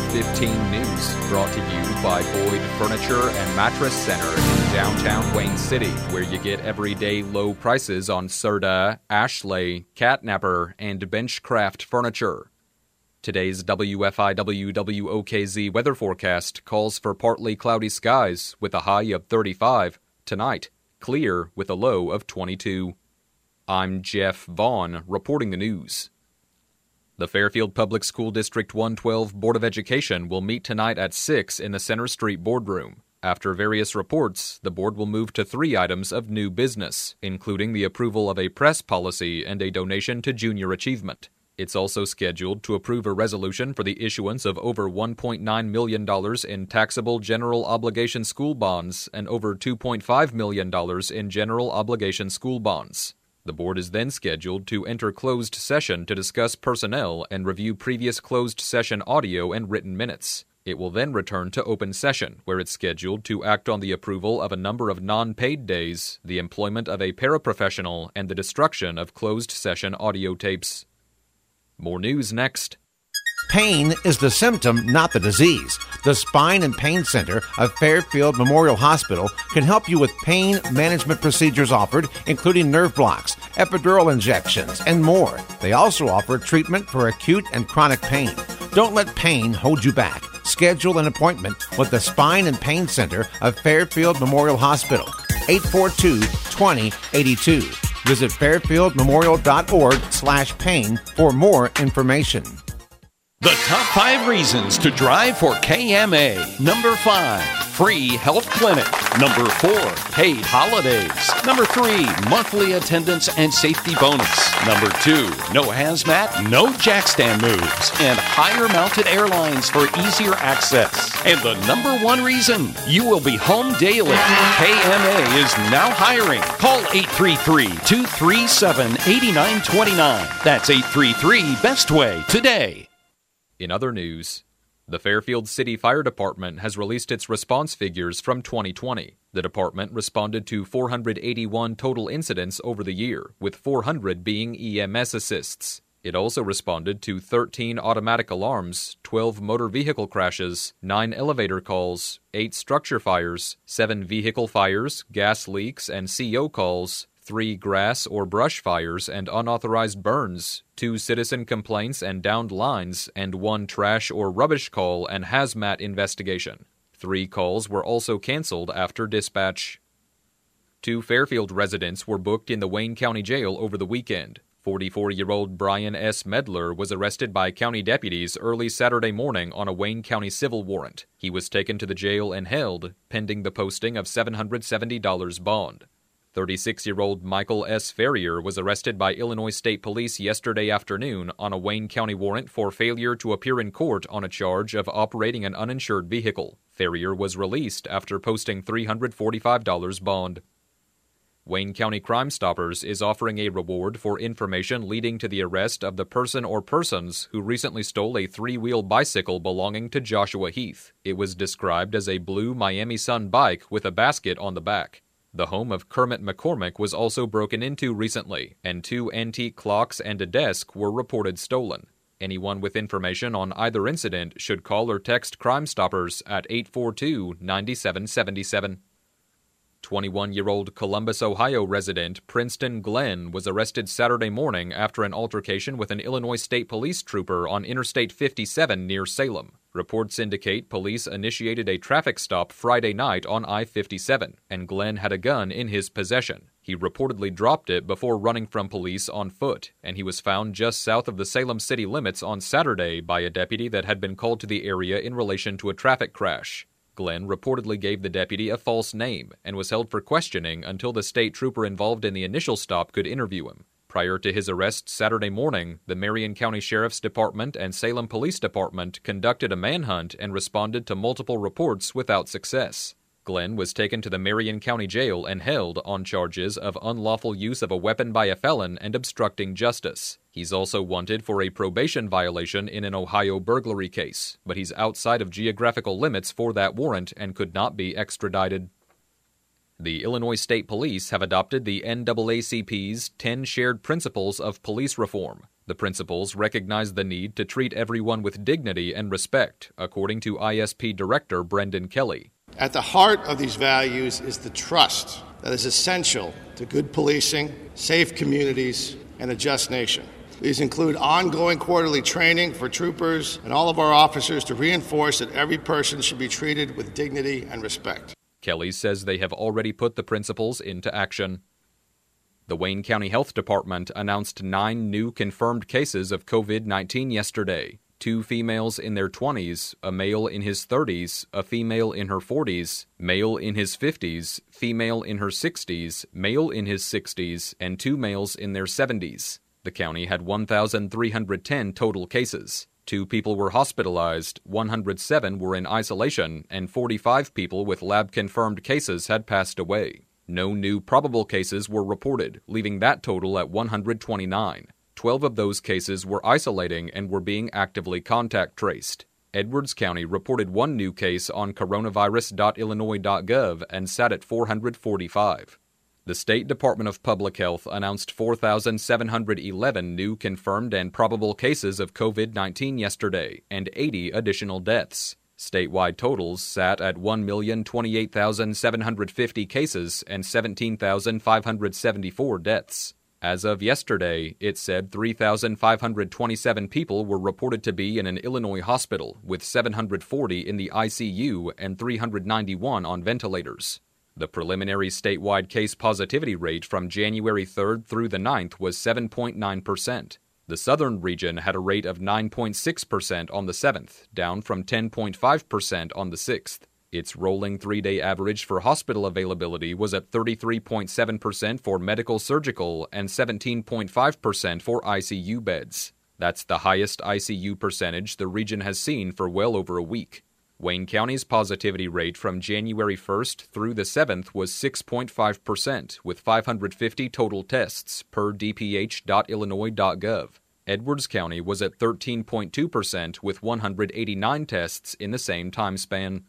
5:15 news, brought to you by Boyd Furniture and Mattress Center in downtown Wayne City, where you get everyday low prices on Serta, Ashley, Catnapper, and Benchcraft furniture. Today's WFIW-WOKZ weather forecast calls for partly cloudy skies with a high of 35. Tonight, clear with a low of 22. I'm Jeff Vaughn, reporting the news. The Fairfield Public School District 112 Board of Education will meet tonight at 6 in the Center Street boardroom. After various reports, the board will move to 3 items of new business, including the approval of a press policy and a donation to Junior Achievement. It's also scheduled to approve a resolution for the issuance of over $1.9 million in taxable general obligation school bonds and over $2.5 million in general obligation school bonds. The board is then scheduled to enter closed session to discuss personnel and review previous closed session audio and written minutes. It will then return to open session, where it's scheduled to act on the approval of a number of non-paid days, the employment of a paraprofessional, and the destruction of closed session audio tapes. More news next. Pain is the symptom, not the disease. The Spine and Pain Center of Fairfield Memorial Hospital can help you with pain management procedures offered, including nerve blocks, epidural injections, and more. They also offer treatment for acute and chronic pain. Don't let pain hold you back. Schedule an appointment with the Spine and Pain Center of Fairfield Memorial Hospital, 842-2082. Visit fairfieldmemorial.org/pain for more information. The top 5 reasons to drive for KMA. Number 5, free health clinic. Number 4, paid holidays. Number 3, monthly attendance and safety bonus. Number 2, no hazmat, no jack stand moves, and higher mounted airlines for easier access. And the number 1 reason, you will be home daily. KMA is now hiring. Call 833-237-8929. That's 833-BEST-WAY today. In other news, the Fairfield City Fire Department has released its response figures from 2020. The department responded to 481 total incidents over the year, with 400 being EMS assists. It also responded to 13 automatic alarms, 12 motor vehicle crashes, 9 elevator calls, 8 structure fires, 7 vehicle fires, gas leaks and CO calls, 3 grass or brush fires and unauthorized burns, 2 citizen complaints and downed lines, and 1 trash or rubbish call and hazmat investigation. 3 calls were also canceled after dispatch. 2 Fairfield residents were booked in the Wayne County Jail over the weekend. 44-year-old Brian S. Medler was arrested by county deputies early Saturday morning on a Wayne County civil warrant. He was taken to the jail and held, pending the posting of $770 bond. 36-year-old Michael S. Ferrier was arrested by Illinois State Police yesterday afternoon on a Wayne County warrant for failure to appear in court on a charge of operating an uninsured vehicle. Ferrier was released after posting $345 bond. Wayne County Crime Stoppers is offering a reward for information leading to the arrest of the person or persons who recently stole a 3-wheel bicycle belonging to Joshua Heath. It was described as a blue Miami Sun bike with a basket on the back. The home of Kermit McCormick was also broken into recently, and 2 antique clocks and a desk were reported stolen. Anyone with information on either incident should call or text Crime Stoppers at 842-9777. 21-year-old Columbus, Ohio resident Princeton Glenn was arrested Saturday morning after an altercation with an Illinois State Police trooper on Interstate 57 near Salem. Reports indicate police initiated a traffic stop Friday night on I-57, and Glenn had a gun in his possession. He reportedly dropped it before running from police on foot, and he was found just south of the Salem city limits on Saturday by a deputy that had been called to the area in relation to a traffic crash. Glenn reportedly gave the deputy a false name and was held for questioning until the state trooper involved in the initial stop could interview him. Prior to his arrest Saturday morning, the Marion County Sheriff's Department and Salem Police Department conducted a manhunt and responded to multiple reports without success. Glenn was taken to the Marion County Jail and held on charges of unlawful use of a weapon by a felon and obstructing justice. He's also wanted for a probation violation in an Ohio burglary case, but he's outside of geographical limits for that warrant and could not be extradited. The Illinois State Police have adopted the NAACP's 10 Shared Principles of Police Reform. The principals recognize the need to treat everyone with dignity and respect, according to ISP Director Brendan Kelly. At the heart of these values is the trust that is essential to good policing, safe communities, and a just nation. These include ongoing quarterly training for troopers and all of our officers to reinforce that every person should be treated with dignity and respect. Kelly says they have already put the principles into action. The Wayne County Health Department announced 9 new confirmed cases of COVID-19 yesterday. 2 females in their 20s, a male in his 30s, a female in her 40s, male in his 50s, female in her 60s, male in his 60s, and 2 males in their 70s. The county had 1,310 total cases. 2 people were hospitalized, 107 were in isolation, and 45 people with lab-confirmed cases had passed away. No new probable cases were reported, leaving that total at 129. 12 of those cases were isolating and were being actively contact traced. Edwards County reported 1 new case on coronavirus.illinois.gov and sat at 445. The State Department of Public Health announced 4,711 new confirmed and probable cases of COVID-19 yesterday, and 80 additional deaths. Statewide totals sat at 1,028,750 cases and 17,574 deaths. As of yesterday, it said 3,527 people were reported to be in an Illinois hospital, with 740 in the ICU and 391 on ventilators. The preliminary statewide case positivity rate from January 3rd through the 9th was 7.9%. The southern region had a rate of 9.6% on the 7th, down from 10.5% on the 6th. Its rolling 3-day average for hospital availability was at 33.7% for medical surgical and 17.5% for ICU beds. That's the highest ICU percentage the region has seen for well over a week. Wayne County's positivity rate from January 1st through the 7th was 6.5%, with 550 total tests per dph.illinois.gov. Edwards County was at 13.2%, with 189 tests in the same time span.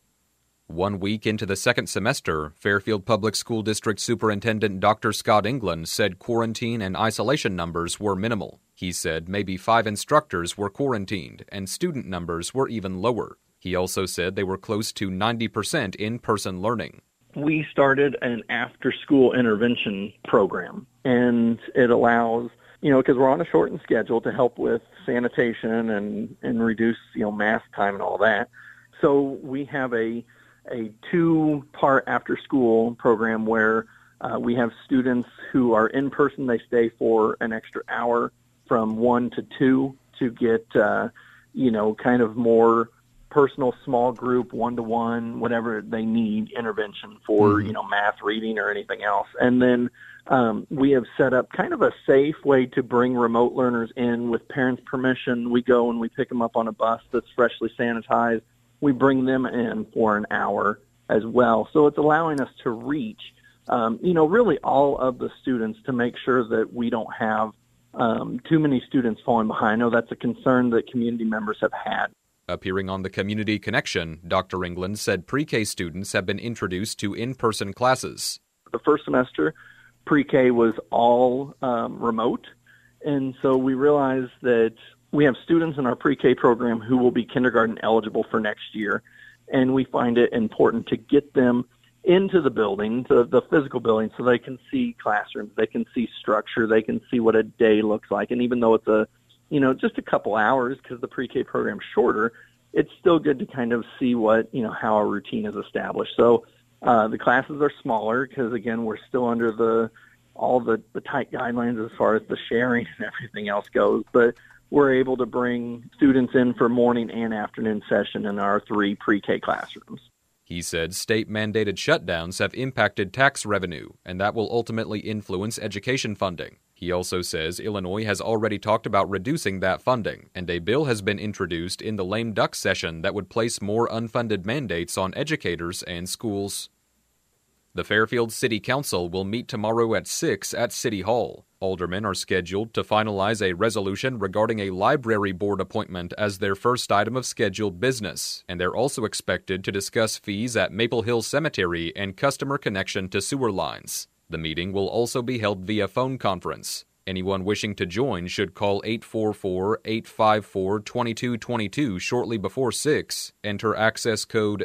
1 week into the second semester, Fairfield Public School District Superintendent Dr. Scott England said quarantine and isolation numbers were minimal. He said maybe 5 instructors were quarantined, and student numbers were even lower. He also said they were close to 90% in-person learning. We started an after-school intervention program, and it allows, because we're on a shortened schedule to help with sanitation and reduce, mask time and all that. So we have a 2-part after-school program where we have students who are in person. They stay for an extra hour from 1 to 2 to get, kind of more personal, small group, 1-to-1, whatever they need intervention for, math, reading, or anything else. And then we have set up kind of a safe way to bring remote learners in with parents' permission. We go and we pick them up on a bus that's freshly sanitized. We bring them in for an hour as well. So it's allowing us to reach, really all of the students to make sure that we don't have too many students falling behind. I know that's a concern that community members have had. Appearing on the Community Connection, Dr. England said pre-K students have been introduced to in-person classes. The first semester, pre-K was all remote, and so we realized that we have students in our pre-K program who will be kindergarten eligible for next year, and we find it important to get them into the building, the physical building, so they can see classrooms, they can see structure, they can see what a day looks like. And even though it's just a couple hours because the pre-K program's shorter, it's still good to kind of see what, how our routine is established. So the classes are smaller because, again, we're still under all the tight guidelines as far as the sharing and everything else goes. But we're able to bring students in for morning and afternoon session in our 3 pre-K classrooms. He said state-mandated shutdowns have impacted tax revenue, and that will ultimately influence education funding. He also says Illinois has already talked about reducing that funding, and a bill has been introduced in the lame duck session that would place more unfunded mandates on educators and schools. The Fairfield City Council will meet tomorrow at 6 at City Hall. Aldermen are scheduled to finalize a resolution regarding a library board appointment as their first item of scheduled business, and they're also expected to discuss fees at Maple Hill Cemetery and customer connection to sewer lines. The meeting will also be held via phone conference. Anyone wishing to join should call 844-854-2222 shortly before 6, enter access code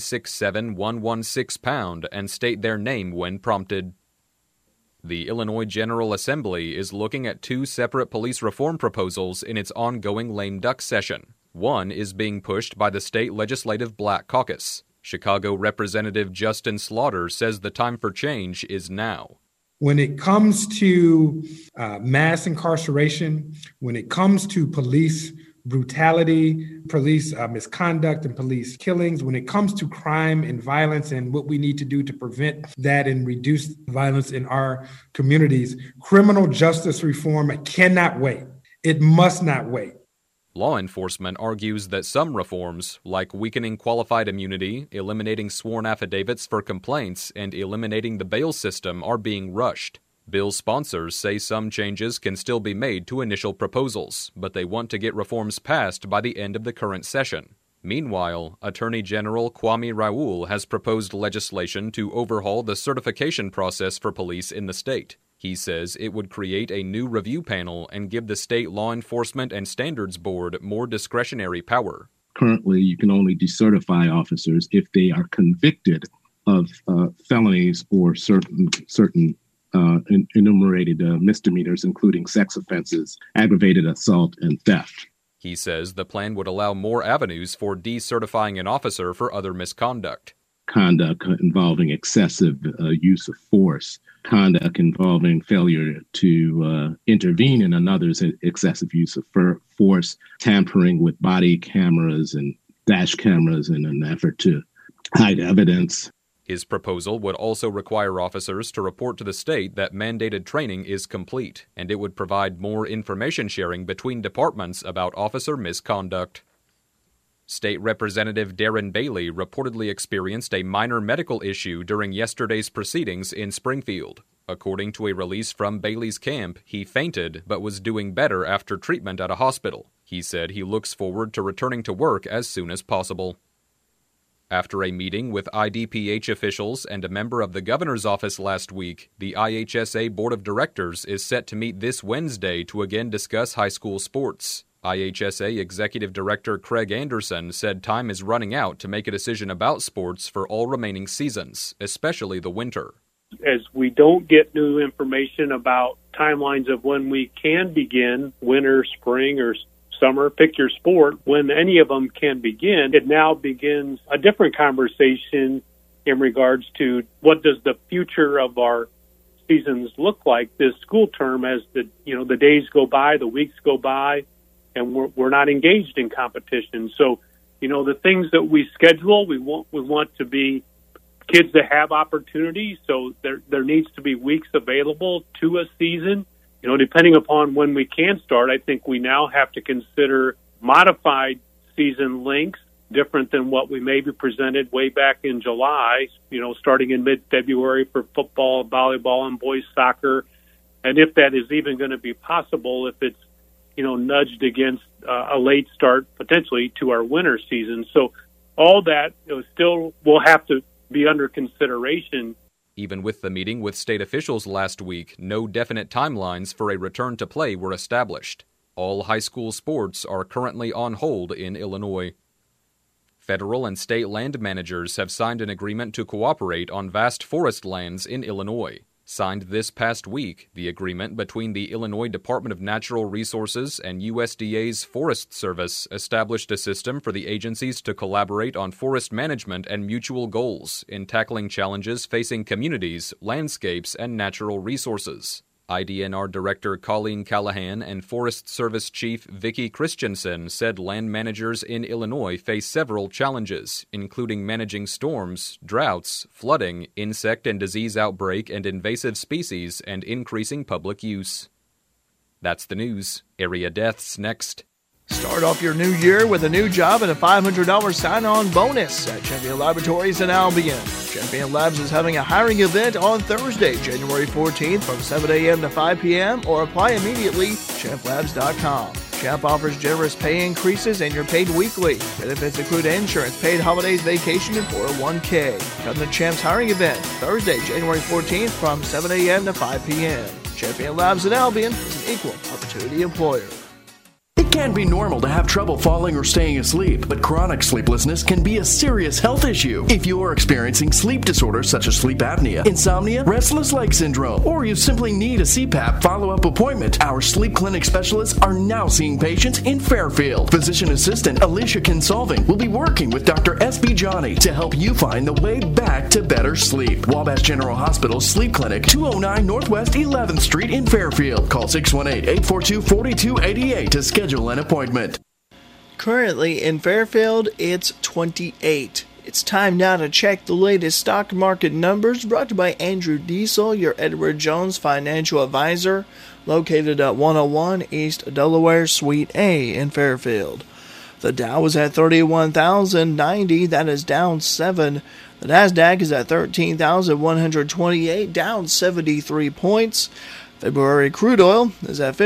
767116#, and state their name when prompted. The Illinois General Assembly is looking at 2 separate police reform proposals in its ongoing lame duck session. One is being pushed by the state legislative Black Caucus. Chicago Representative Justin Slaughter says the time for change is now. When it comes to mass incarceration, when it comes to police brutality, police misconduct, and police killings, when it comes to crime and violence and what we need to do to prevent that and reduce violence in our communities, criminal justice reform cannot wait. It must not wait. Law enforcement argues that some reforms, like weakening qualified immunity, eliminating sworn affidavits for complaints, and eliminating the bail system, are being rushed. Bill sponsors say some changes can still be made to initial proposals, but they want to get reforms passed by the end of the current session. Meanwhile, Attorney General Kwame Raoul has proposed legislation to overhaul the certification process for police in the state. He says it would create a new review panel and give the State Law Enforcement and Standards Board more discretionary power. Currently, you can only decertify officers if they are convicted of felonies or certain enumerated misdemeanors, including sex offenses, aggravated assault, and theft. He says the plan would allow more avenues for decertifying an officer for other misconduct. Conduct involving excessive use of force, conduct involving failure to intervene in another's excessive use of force, tampering with body cameras and dash cameras in an effort to hide evidence. His proposal would also require officers to report to the state that mandated training is complete, and it would provide more information sharing between departments about officer misconduct. State Representative Darren Bailey reportedly experienced a minor medical issue during yesterday's proceedings in Springfield. According to a release from Bailey's camp, he fainted but was doing better after treatment at a hospital. He said he looks forward to returning to work as soon as possible. After a meeting with IDPH officials and a member of the governor's office last week, the IHSA Board of Directors is set to meet this Wednesday to again discuss high school sports. IHSA Executive Director Craig Anderson said time is running out to make a decision about sports for all remaining seasons, especially the winter. As we don't get new information about timelines of when we can begin, winter, spring, or summer, pick your sport, when any of them can begin, it now begins a different conversation in regards to what does the future of our seasons look like this school term as the days go by, the weeks go by, and we're not engaged in competition. So, the things that we schedule, we want to be kids that have opportunities. So there needs to be weeks available to a season. Depending upon when we can start, I think we now have to consider modified season lengths, different than what we maybe presented way back in July, starting in mid-February for football, volleyball, and boys soccer. And if that is even going to be possible, if it's nudged against a late start potentially to our winter season. So all that still will have to be under consideration. Even with the meeting with state officials last week, no definite timelines for a return to play were established. All high school sports are currently on hold in Illinois. Federal and state land managers have signed an agreement to cooperate on vast forest lands in Illinois. Signed this past week, the agreement between the Illinois Department of Natural Resources and USDA's Forest Service established a system for the agencies to collaborate on forest management and mutual goals in tackling challenges facing communities, landscapes, and natural resources. IDNR Director Colleen Callahan and Forest Service Chief Vicki Christensen said land managers in Illinois face several challenges, including managing storms, droughts, flooding, insect and disease outbreak and invasive species, and increasing public use. That's the news. Area deaths next. Start off your new year with a new job and a $500 sign-on bonus at Champion Laboratories in Albion. Champion Labs is having a hiring event on Thursday, January 14th from 7 a.m. to 5 p.m. or apply immediately at champlabs.com. Champ offers generous pay increases and you're paid weekly. Benefits include insurance, paid holidays, vacation, and 401k. Come to Champ's hiring event Thursday, January 14th from 7 a.m. to 5 p.m. Champion Labs in Albion is an equal opportunity employer. It can be normal to have trouble falling or staying asleep, but chronic sleeplessness can be a serious health issue. If you are experiencing sleep disorders such as sleep apnea, insomnia, restless leg syndrome, or you simply need a CPAP follow-up appointment, our sleep clinic specialists are now seeing patients in Fairfield. Physician assistant Alicia Kinsolving will be working with Dr. S.B. Johnny to help you find the way back to better sleep. Wabash General Hospital Sleep Clinic, 209 Northwest 11th Street in Fairfield. Call 618-842-4288 to schedule an appointment. Currently in Fairfield, it's 28. It's time now to check the latest stock market numbers, brought to you by Andrew Diesel, your Edward Jones financial advisor, located at 101 East Delaware Suite A in Fairfield. The Dow was at 31,090, that is down 7. The NASDAQ is at 13,128, down 73 points. February crude oil is at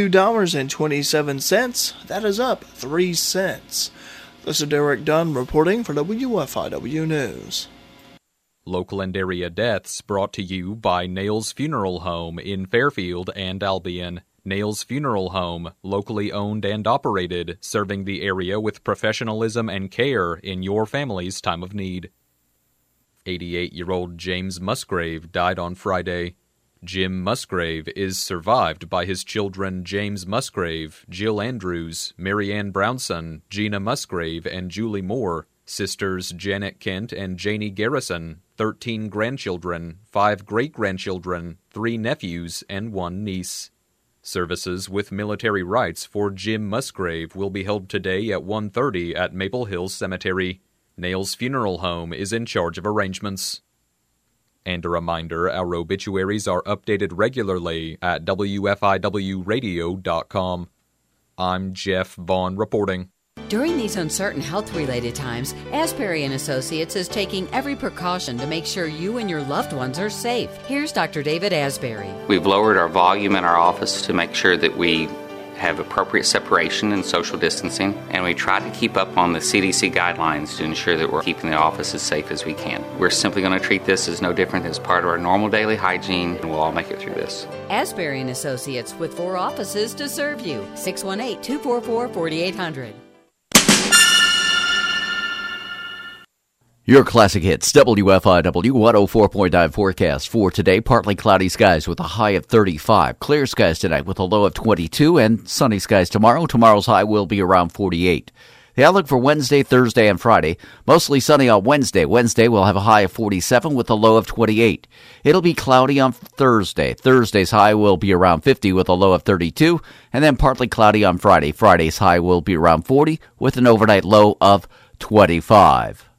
$52.27. That is up 3 cents. This is Derek Dunn reporting for WFIW News. Local and area deaths brought to you by Nails Funeral Home in Fairfield and Albion. Nails Funeral Home, locally owned and operated, serving the area with professionalism and care in your family's time of need. 88-year-old James Musgrave died on Friday. Jim Musgrave is survived by his children James Musgrave, Jill Andrews, Marianne Brownson, Gina Musgrave, and Julie Moore, sisters Janet Kent and Janie Garrison, 13 grandchildren, 5 great-grandchildren, 3 nephews, and 1 niece. Services with military rights for Jim Musgrave will be held today at 1:30 at Maple Hills Cemetery. Nails Funeral Home is in charge of arrangements. And a reminder, our obituaries are updated regularly at WFIWradio.com. I'm Jeff Vaughn reporting. During these uncertain health-related times, Asbury & Associates is taking every precaution to make sure you and your loved ones are safe. Here's Dr. David Asbury. We've lowered our volume in our office to make sure that we have appropriate separation and social distancing, and we try to keep up on the CDC guidelines to ensure that we're keeping the office as safe as we can. We're simply going to treat this as no different as part of our normal daily hygiene, and we'll all make it through this. Asbury & Associates, with 4 offices to serve you. 618-244-4800. Your classic hits, WFIW 104.9 forecast for today. Partly cloudy skies with a high of 35. Clear skies tonight with a low of 22, and sunny skies tomorrow. Tomorrow's high will be around 48. The outlook for Wednesday, Thursday, and Friday, mostly sunny on Wednesday. Wednesday will have a high of 47 with a low of 28. It'll be cloudy on Thursday. Thursday's high will be around 50 with a low of 32, and then partly cloudy on Friday. Friday's high will be around 40 with an overnight low of 25.